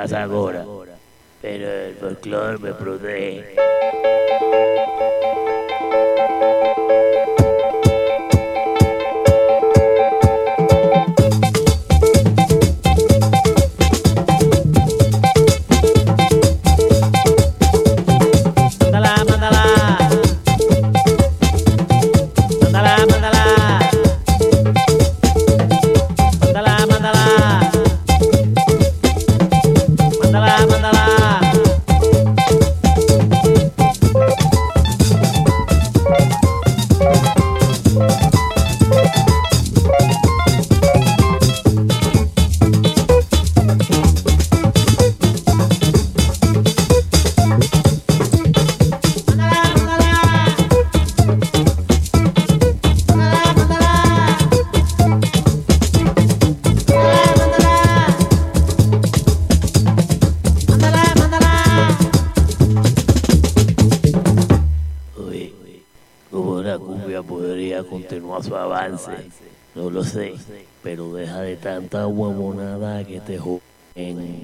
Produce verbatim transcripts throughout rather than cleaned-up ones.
pasa ahora, pero el folclore me protege. Podría continuar su avance, no lo sé, pero deja de tanta huevonada que te joden.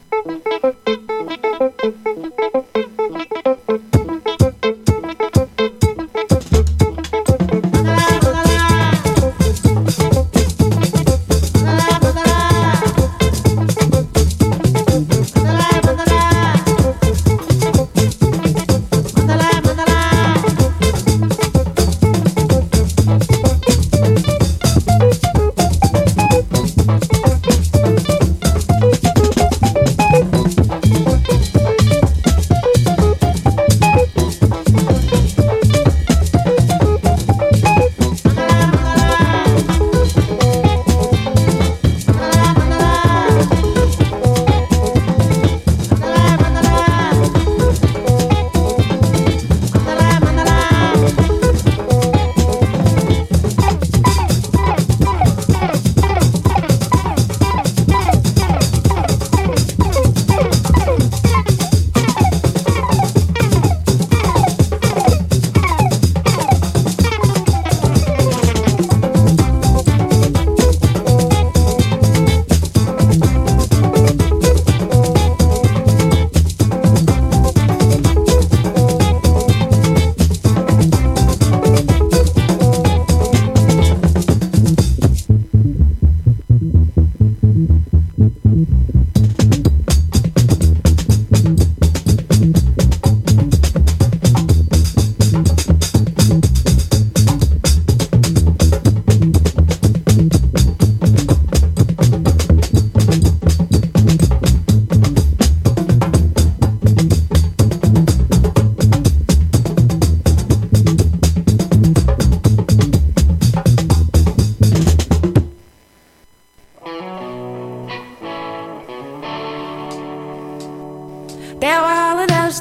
There were all of those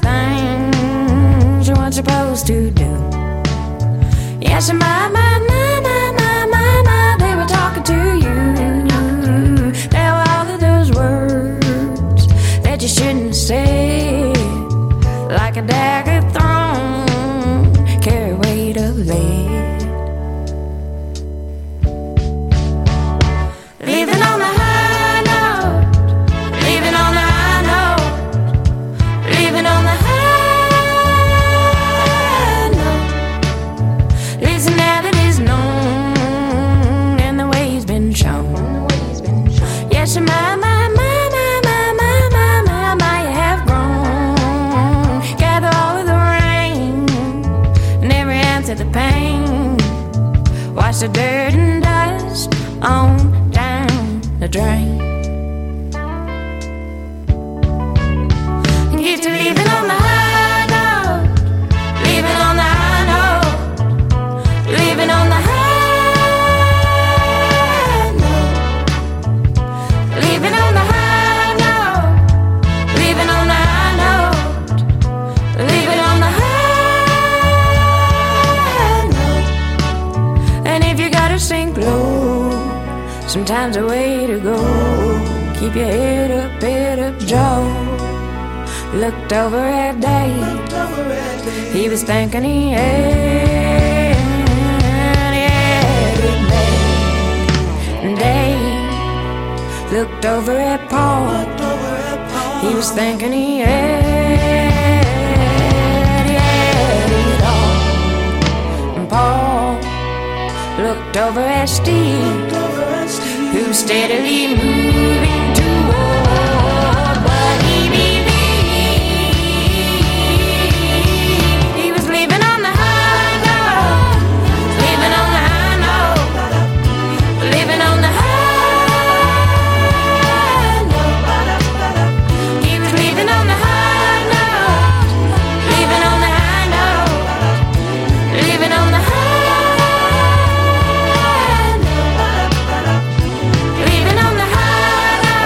things you weren't supposed to do. Yes, and my, my, my, my, my, my, my, they were talking to you. There were all of those words that you shouldn't say, like a dagger thrown, carry weight of lead. Leaving on the high note, leaving on the high note, leaving on the high note. Listen now that is known and the way he's been shown. Yes, and my, my, my, my, my, my, my, my, my, you have grown. Gather all of the rain and every ounce of the pain. Wash the dirt and dust on the drain. Get to leaving on the high note, leaving on the high note, leaving on the high note, leaving on the high note, leaving on the high note, leaving on the high note. And if you gotta sink low, sometimes the way to go, keep your head up, head up, Joe. Looked over at Dave, he was thinking he had, he had it bad. And Dave looked over at Paul, He was thinking he had, he had it all. And Paul looked over at Steve, who was steadily moving toward what he believed. He was living on the high note, living on the high note, living on the high note. He was living on the high note, living on the high note, living on the high note. Living on the high note.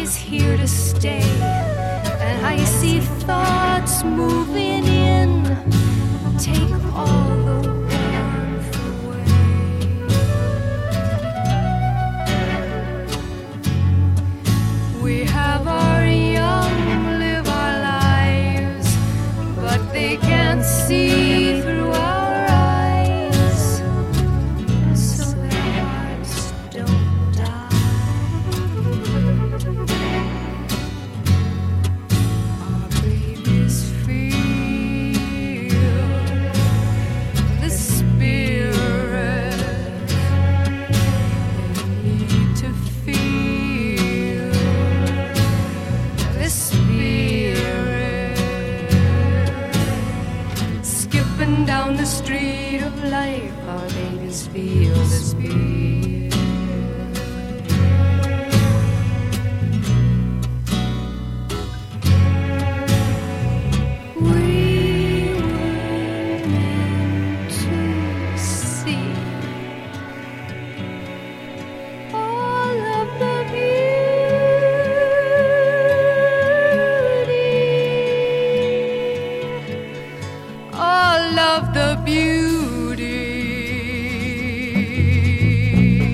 is here to stay, and how you see thoughts moving in, take all the warmth away. We have our young, live our lives, but they can't see through our eyes, so their hearts don't die. Our babies feel the spirit. They need to feel the spirit. Skipping down the street of life, our babies feel the spirit. We were meant to see all of the beauty, all of the beauty.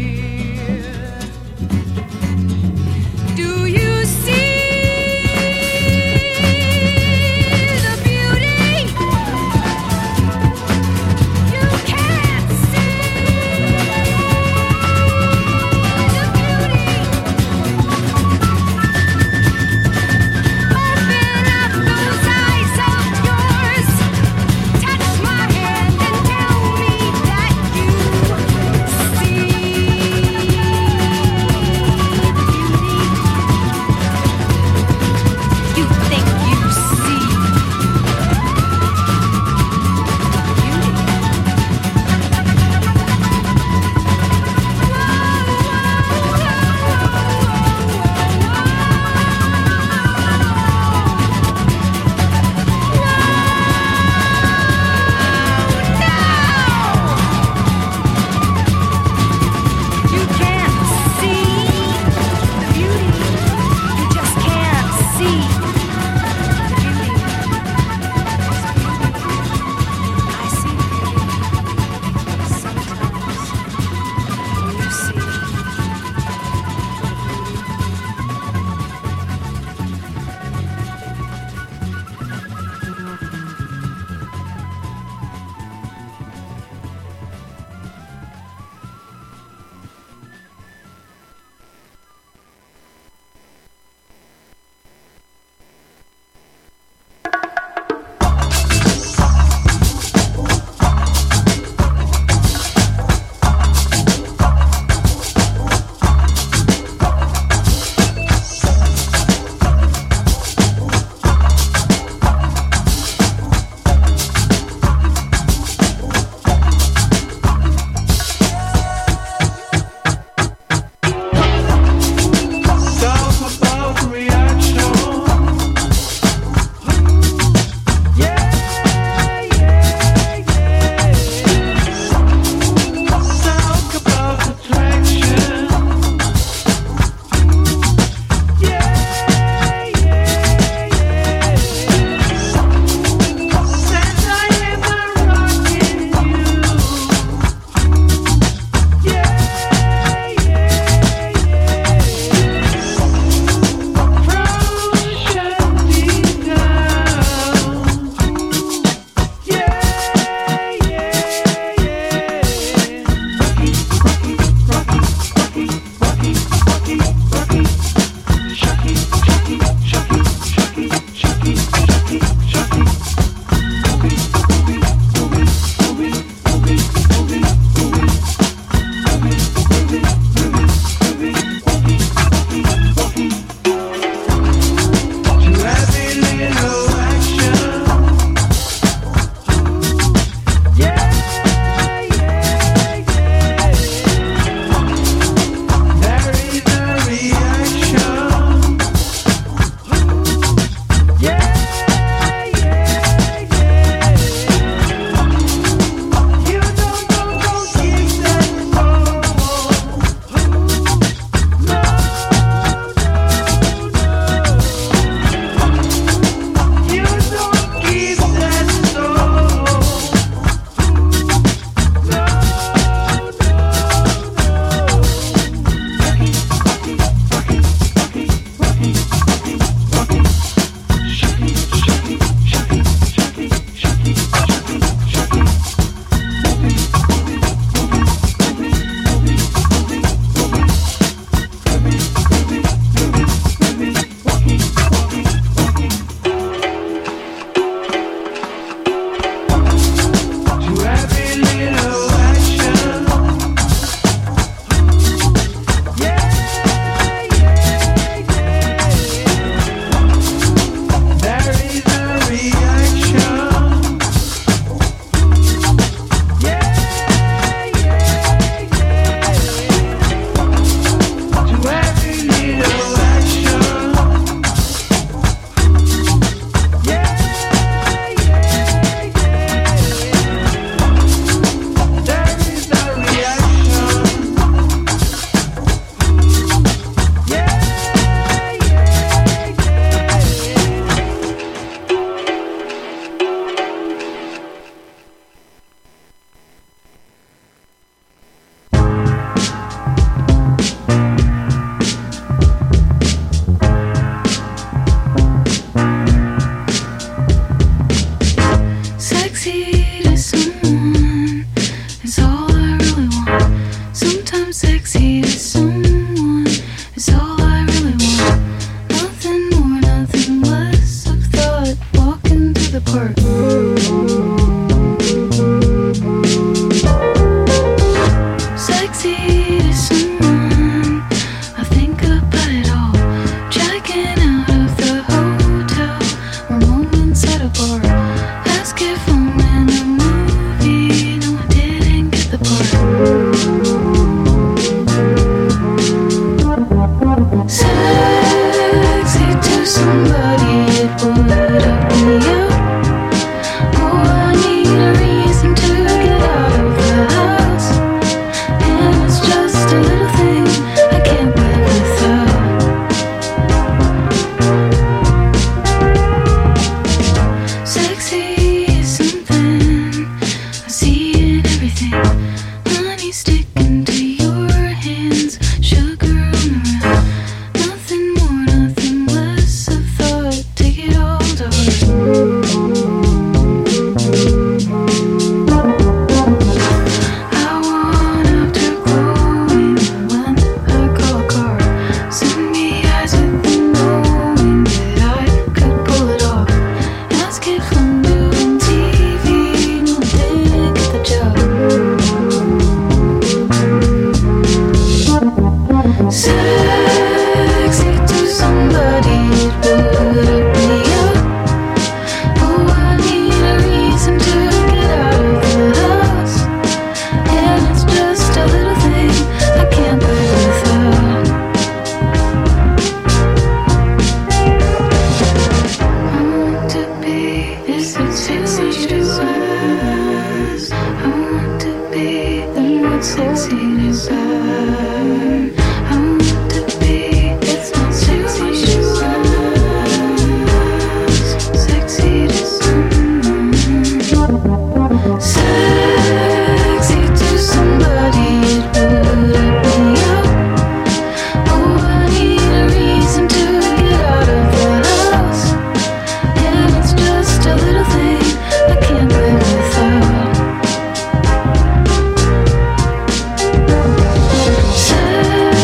Sexy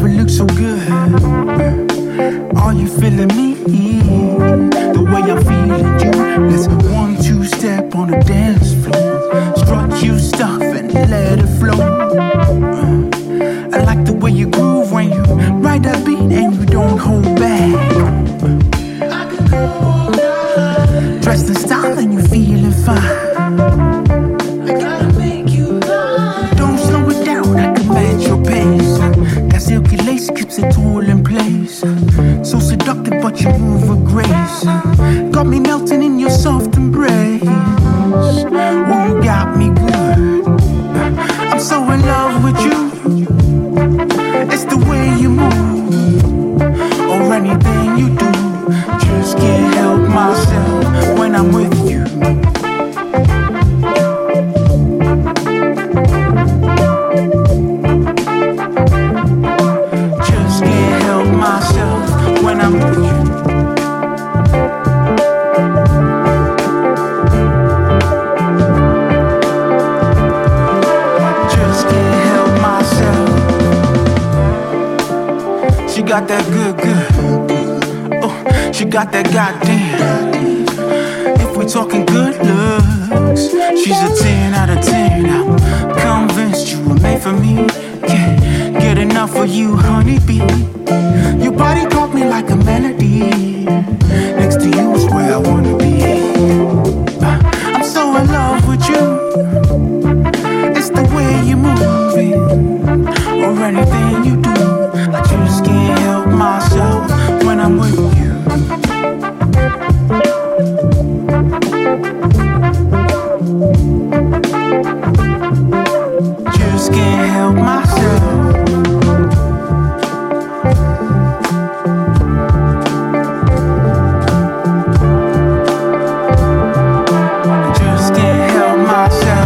never looked so good. Are you feeling me? The way I'm feeling you. Let's one, two step on the dance floor. Strut you stuff and let it flow. I like the way you groove when you ride that beat and you don't hold back. I could go all night. Dressed in style and you feeling fine. I gotta make you mine. Don't slow it down, I can match your pace. That silky lace keeps it all in place. So seductive but you move with grace. Got me melting in your soft embrace. Oh, you got me good. I'm so in love with you. It's the way you move, or anything you do. Just can't help myself when I'm with you. Just can't help myself when I'm with you. She got that good, good. Oh, she got that goddamn. If we talking good looks, she's a ten out of ten. I'm convinced you were made for me. Can't get enough of you, honeybee. Your body caught me like a melody. Next to you is where I wanna be. I'm so in love with you. It's the way you move it, or anything you do. I just can't help myself when I'm with you. Just can't help myself. Just can't help myself.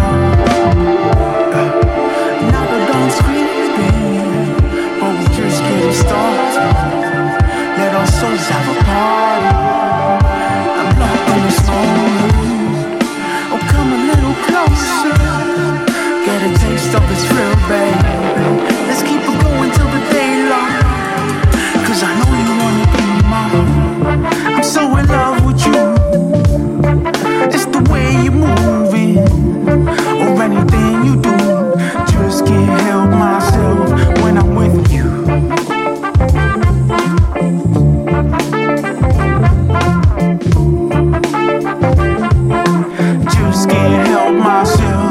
Now I don't scream, but we just getting started. Let our souls have a party. I'm locked in this moment. Oh, come a little closer. Get a taste of this thrill, baby. Let's keep it going till the daylight. Cause I know you wanna be mine. I'm so in love with you. It's the way you move it, or anything you do. Just can't help myself when I'm with you. Just can't help myself.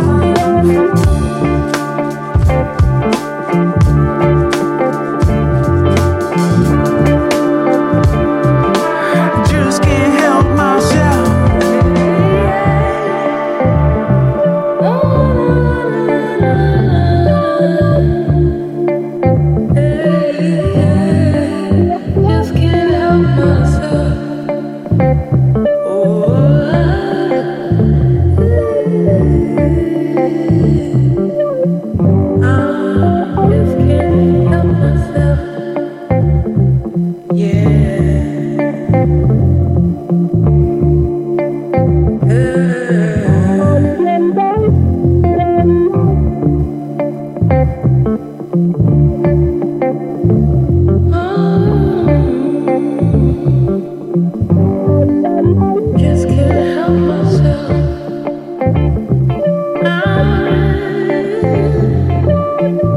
Just can't help myself. Just can't help myself. I just can't help myself. Just can't help myself.